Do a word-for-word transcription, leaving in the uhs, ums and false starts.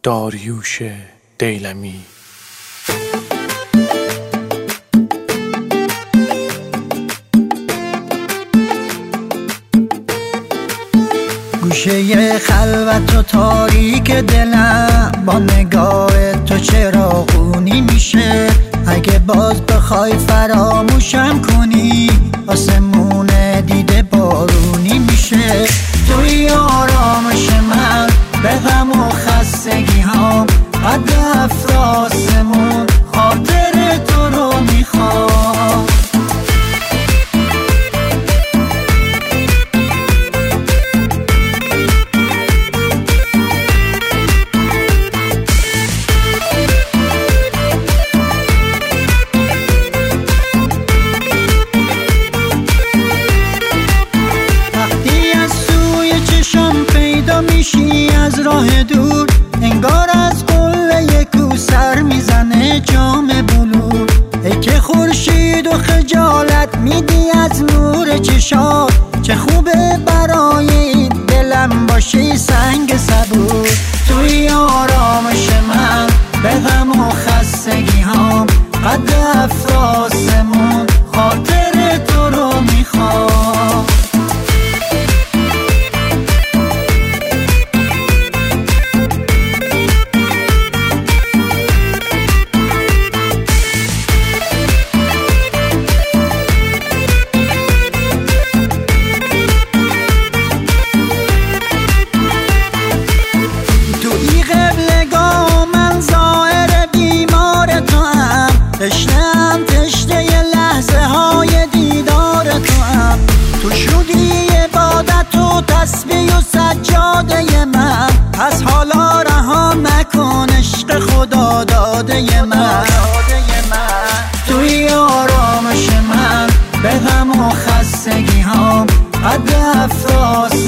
داریوش دیلمی. گوشه خلوت و تاریک دلم با نگاه تو چراغونی میشه. اگه باز بخوای فراموشم کنی آسمون دیده بارونی میشه. توی آرامش من به غم و خستگی هم قد افراسمون خاطر تو رو میخوام. میشی از راه دور انگار از قله کوثر میزنه جام بلور. ای که خورشید و خجالت میدی از نور چشات. چه خوبه برای این دلم باشی سنگ صبور. توی آرامش من به غم و خستگی هم قد افراسمون خاطر تو رو میخوام. تشنه‌ام تشنه ی لحظه های دیدار تو هم. تو شدی عبادت و تسبیح و سجاده من. پس حالا رها مکن عشق خدا داده من. توی آرامش من به غم و خستگی هم قد افراس